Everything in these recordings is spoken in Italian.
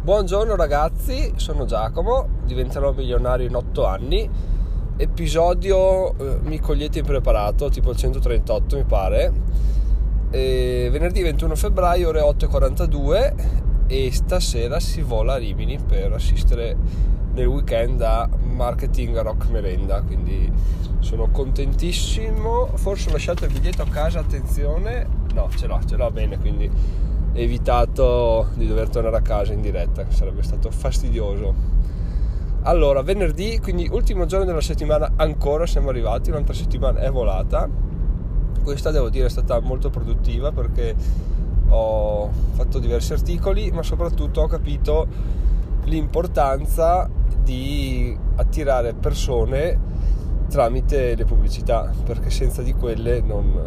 Buongiorno ragazzi, sono Giacomo, diventerò milionario in 8 anni. Episodio mi cogliete impreparato, tipo il 138 mi pare. Venerdì 21 febbraio, ore 8:42, e stasera si vola a Rimini per assistere nel weekend a Marketing Rock Merenda, quindi sono contentissimo. Forse ho lasciato il biglietto a casa, attenzione, no, ce l'ho bene, quindi evitato di dover tornare a casa in diretta, che sarebbe stato fastidioso. Allora, venerdì, quindi ultimo giorno della settimana, ancora siamo arrivati, un'altra settimana è volata. Questa devo dire è stata molto produttiva perché ho fatto diversi articoli, ma soprattutto ho capito l'importanza di attirare persone tramite le pubblicità, perché senza di quelle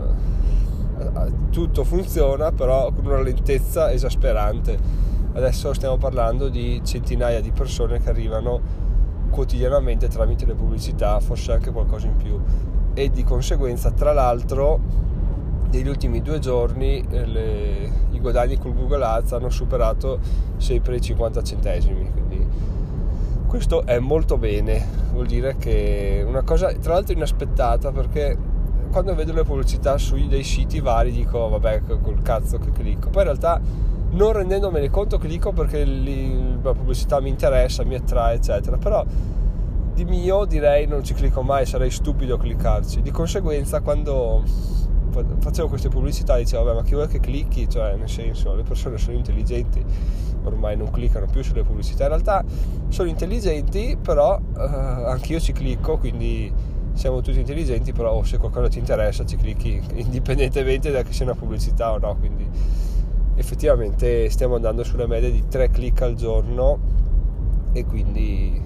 tutto funziona, però con una lentezza esasperante. Adesso stiamo parlando di centinaia di persone che arrivano quotidianamente tramite le pubblicità, forse anche qualcosa in più, e di conseguenza, tra l'altro, negli ultimi 2 giorni i guadagni con Google Ads hanno superato sempre i 50 centesimi, quindi questo è molto bene. Vuol dire che una cosa tra l'altro inaspettata, perché quando vedo le pubblicità su dei siti vari dico vabbè, col cazzo che clicco, poi in realtà non rendendomene conto clicco perché la pubblicità mi interessa, mi attrae eccetera, però di mio direi non ci clicco mai, sarei stupido a cliccarci. Di conseguenza, quando facevo queste pubblicità dicevo vabbè, ma chi vuoi che clicchi, cioè nel senso, le persone sono intelligenti, ormai non cliccano più sulle pubblicità, in realtà sono intelligenti, però anch'io ci clicco, quindi siamo tutti intelligenti, però se qualcosa ti interessa ci clicchi indipendentemente da che sia una pubblicità o no, quindi effettivamente stiamo andando sulla media di 3 click al giorno e quindi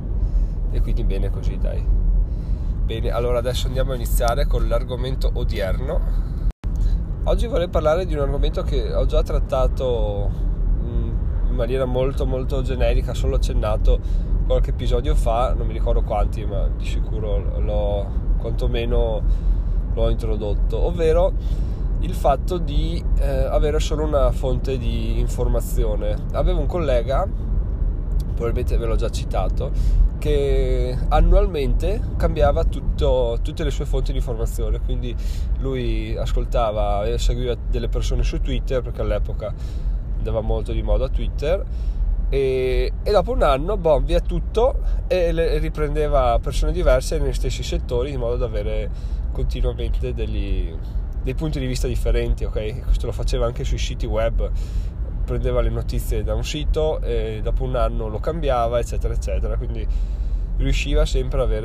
bene così, dai. Bene, allora adesso andiamo a iniziare con l'argomento odierno. Oggi vorrei parlare di un argomento che ho già trattato in maniera molto molto generica, solo accennato qualche episodio fa, non mi ricordo quanti, ma di sicuro quantomeno l'ho introdotto, ovvero il fatto di avere solo una fonte di informazione. Avevo un collega, probabilmente ve l'ho già citato, che annualmente cambiava tutte le sue fonti di informazione, quindi lui ascoltava e seguiva delle persone su Twitter, perché all'epoca andava molto di moda Twitter, e dopo un anno via tutto e riprendeva persone diverse negli stessi settori, in modo da avere continuamente dei punti di vista differenti, ok? Questo lo faceva anche sui siti web, prendeva le notizie da un sito e dopo un anno lo cambiava, eccetera eccetera, quindi riusciva sempre ad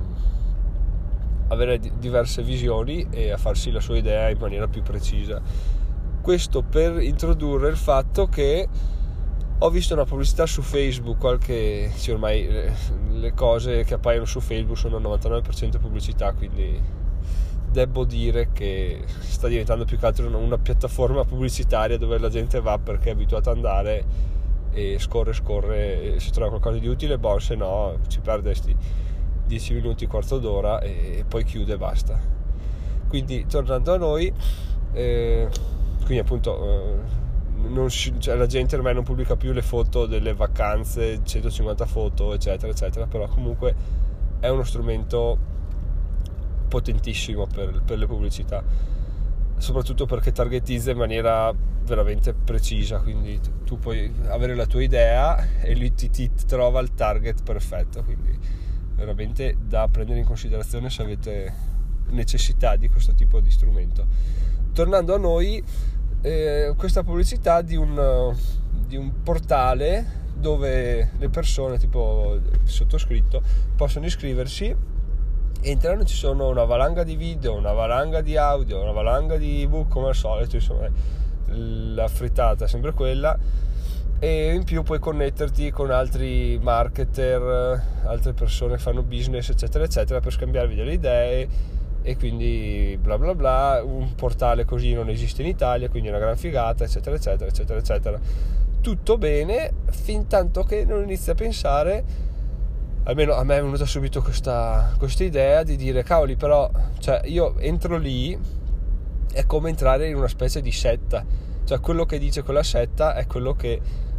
avere diverse visioni e a farsi la sua idea in maniera più precisa. Questo per introdurre il fatto che ho visto una pubblicità su Facebook, ormai le cose che appaiono su Facebook sono 99% pubblicità, quindi devo dire che sta diventando più che altro una piattaforma pubblicitaria dove la gente va perché è abituata ad andare e scorre, e se trova qualcosa di utile, se no ci perde 10 minuti, quarto d'ora e poi chiude e basta. Quindi tornando a noi, quindi appunto la gente ormai non pubblica più le foto delle vacanze, 150 foto eccetera eccetera, però comunque è uno strumento potentissimo per le pubblicità, soprattutto perché targetizza in maniera veramente precisa, quindi tu puoi avere la tua idea e lui ti trova il target perfetto, quindi veramente da prendere in considerazione se avete necessità di questo tipo di strumento. Tornando a noi, questa pubblicità di un portale dove le persone, tipo il sottoscritto, possono iscriversi, entrano, ci sono una valanga di video, una valanga di audio, una valanga di ebook, come al solito, insomma la frittata è sempre quella, e in più puoi connetterti con altri marketer, altre persone che fanno business eccetera eccetera, per scambiarvi delle idee, e quindi bla bla bla. Un portale così non esiste in Italia, quindi è una gran figata, eccetera eccetera eccetera eccetera. Tutto bene fin tanto che non inizi a pensare, almeno a me è venuta subito questa idea di dire cavoli, però cioè io entro lì, è come entrare in una specie di setta, cioè quello che dice quella setta è quello che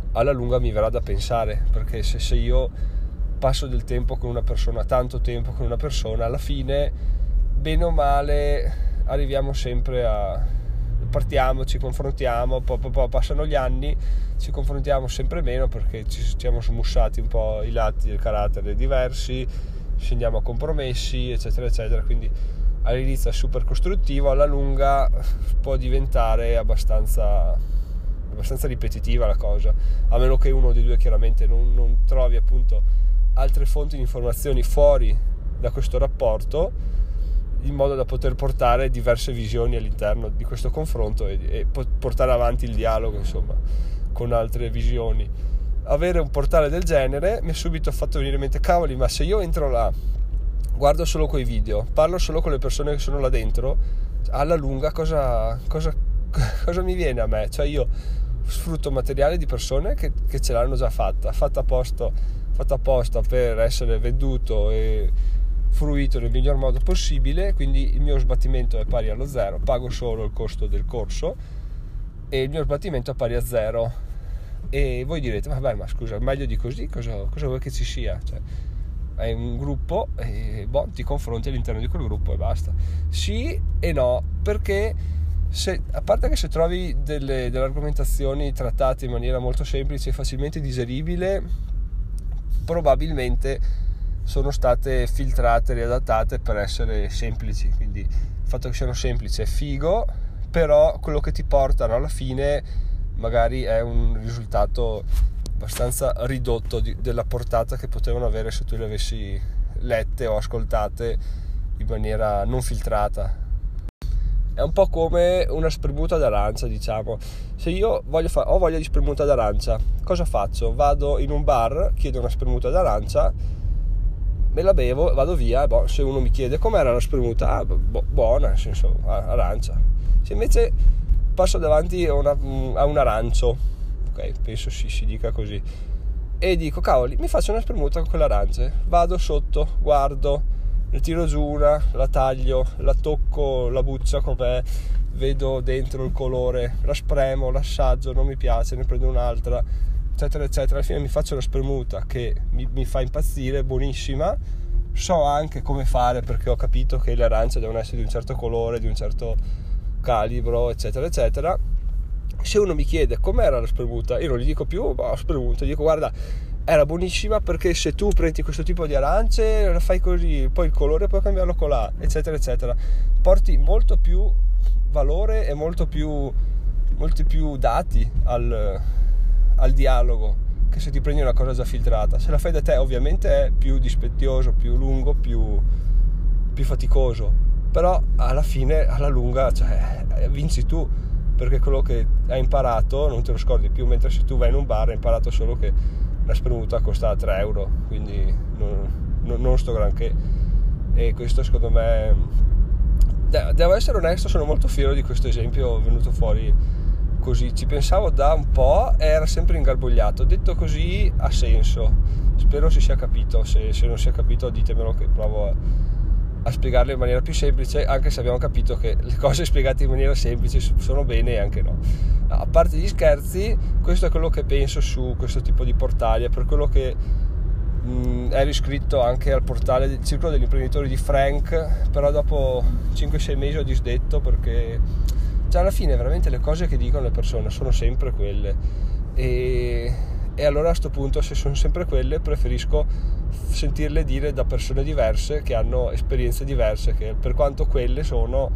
alla lunga mi verrà da pensare, perché se io passo del tempo con una persona, tanto tempo con una persona, alla fine bene o male arriviamo sempre partiamo, ci confrontiamo, poi passano gli anni, ci confrontiamo sempre meno perché ci siamo smussati un po' i lati del carattere diversi, scendiamo a compromessi, eccetera eccetera. Quindi all'inizio è super costruttivo, alla lunga può diventare abbastanza ripetitiva la cosa, a meno che uno dei due chiaramente non trovi appunto altre fonti di informazioni fuori da questo rapporto, in modo da poter portare diverse visioni all'interno di questo confronto e portare avanti il dialogo, insomma, con altre visioni. Avere un portale del genere mi ha subito fatto venire in mente: cavoli, ma se io entro là, guardo solo quei video, parlo solo con le persone che sono là dentro, alla lunga cosa mi viene a me? Cioè io sfrutto materiale di persone che ce l'hanno già fatta apposta per essere venduto e fruito nel miglior modo possibile, quindi il mio sbattimento è pari allo zero, pago solo il costo del corso e il mio sbattimento è pari a zero. E voi direte: vabbè, ma scusa, meglio di così cosa vuoi che ci sia? Cioè, hai un gruppo e ti confronti all'interno di quel gruppo e basta. Sì e no, perché a parte che se trovi delle argomentazioni trattate in maniera molto semplice e facilmente digeribile, probabilmente sono state filtrate, riadattate per essere semplici, quindi il fatto che siano semplici è figo, però quello che ti portano alla fine magari è un risultato abbastanza ridotto della portata che potevano avere se tu le avessi lette o ascoltate in maniera non filtrata. È un po' come una spremuta d'arancia, diciamo. Se io ho voglia di spremuta d'arancia, cosa faccio? Vado in un bar, chiedo una spremuta d'arancia, me la bevo, vado via, se uno mi chiede com'era la spremuta, buona, nel senso arancia. Se invece passo davanti a un arancio, ok, penso si dica così, e dico: cavoli, mi faccio una spremuta con quell'arancia, vado sotto, guardo, ne tiro giù una, la taglio, la tocco la buccia com'è, vedo dentro il colore, la spremo, l'assaggio, non mi piace, ne prendo un'altra, eccetera eccetera. Alla fine mi faccio la spremuta che mi fa impazzire, buonissima. So anche come fare, perché ho capito che le arance devono essere di un certo colore, di un certo calibro, eccetera eccetera. Se uno mi chiede com'era la spremuta, io non gli dico più spremuta, gli dico: guarda, era buonissima perché se tu prendi questo tipo di arance, la fai così, poi il colore puoi cambiarlo con là, eccetera eccetera. Porti molto più valore e molti più dati al dialogo che se ti prendi una cosa già filtrata. Se la fai da te ovviamente è più dispendioso, più lungo, più faticoso, però alla fine, alla lunga, cioè, vinci tu, perché quello che hai imparato non te lo scordi più, mentre se tu vai in un bar hai imparato solo che la spremuta costa 3 euro, quindi non sto granché. E questo secondo me, devo essere onesto, sono molto fiero di questo esempio venuto fuori così. Ci pensavo da un po' e era sempre ingarbugliato, detto così ha senso, spero si sia capito. Se non si è capito ditemelo che provo a spiegarle in maniera più semplice, anche se abbiamo capito che le cose spiegate in maniera semplice sono bene e anche no. A parte gli scherzi, questo è quello che penso su questo tipo di portali. È per quello che ero iscritto anche al portale del Circolo degli Imprenditori di Frank, però dopo 5-6 mesi ho disdetto, perché alla fine veramente le cose che dicono le persone sono sempre quelle, e allora a sto punto, se sono sempre quelle, preferisco sentirle dire da persone diverse che hanno esperienze diverse, che per quanto quelle sono,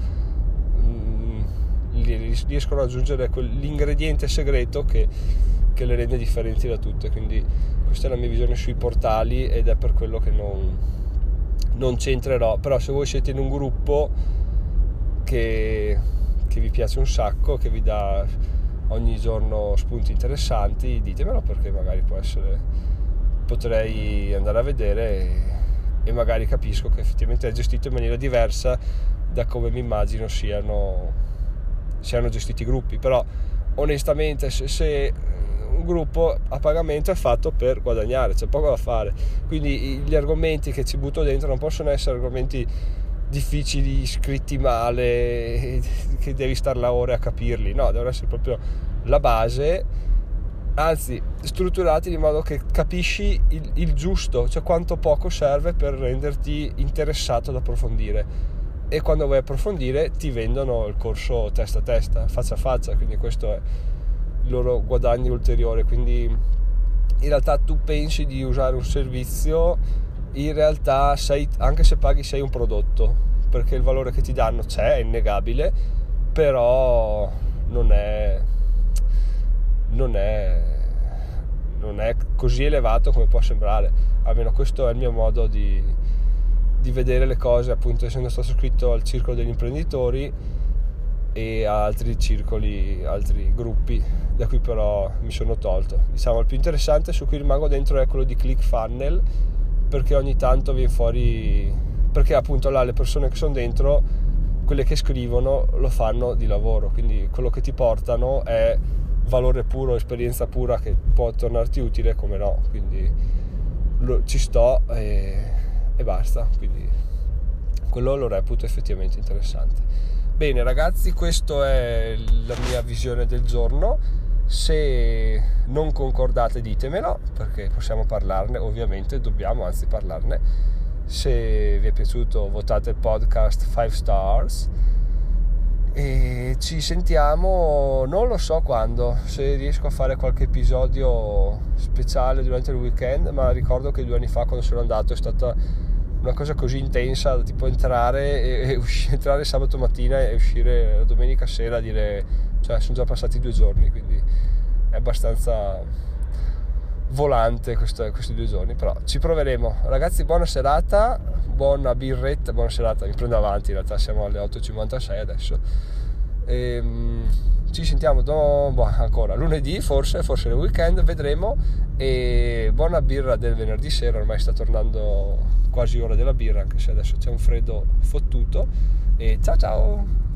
riescono ad aggiungere quell'ingrediente segreto che le rende differenti da tutte. Quindi questa è la mia visione sui portali ed è per quello che non c'entrerò. Però se voi siete in un gruppo che vi piace un sacco, che vi dà ogni giorno spunti interessanti, ditemelo, perché magari potrei andare a vedere e magari capisco che effettivamente è gestito in maniera diversa da come mi immagino siano gestiti i gruppi. Però onestamente se un gruppo a pagamento è fatto per guadagnare, c'è poco da fare, quindi gli argomenti che ci butto dentro non possono essere argomenti difficili, scritti male, che devi star là ore a capirli, no, devono essere proprio la base, anzi strutturati in modo che capisci il giusto, cioè quanto poco serve per renderti interessato ad approfondire, e quando vuoi approfondire ti vendono il corso testa a testa, faccia a faccia, quindi questo è il loro guadagno ulteriore. Quindi in realtà tu pensi di usare un servizio, in realtà anche se paghi sei un prodotto, perché il valore che ti danno c'è, è innegabile, però non è così elevato come può sembrare. Almeno questo è il mio modo di vedere le cose, appunto, essendo stato iscritto al circolo degli imprenditori e a altri circoli, altri gruppi da cui però mi sono tolto. Diciamo il più interessante su cui rimango dentro è quello di ClickFunnels, perché ogni tanto viene fuori, perché appunto là le persone che sono dentro, quelle che scrivono, lo fanno di lavoro, quindi quello che ti portano è valore puro, esperienza pura che può tornarti utile, come no, quindi ci sto e basta, quindi quello lo reputo effettivamente interessante. Bene ragazzi, questa è la mia visione del giorno. Se non concordate ditemelo, perché possiamo parlarne, ovviamente dobbiamo anzi parlarne. Se vi è piaciuto votate il podcast 5 stars e ci sentiamo, non lo so quando, se riesco a fare qualche episodio speciale durante il weekend, ma ricordo che 2 anni fa quando sono andato è stata una cosa così intensa, tipo entrare entrare sabato mattina e uscire la domenica sera, a dire, cioè sono già passati 2 giorni, quindi è abbastanza volante questi 2 giorni, però ci proveremo. Ragazzi, buona serata, buona birretta, buona serata, mi prendo avanti, in realtà siamo alle 8:56 adesso. Ci sentiamo ancora lunedì, forse nel weekend, vedremo, e buona birra del venerdì sera, ormai sta tornando quasi ora della birra, anche se adesso c'è un freddo fottuto, e ciao ciao!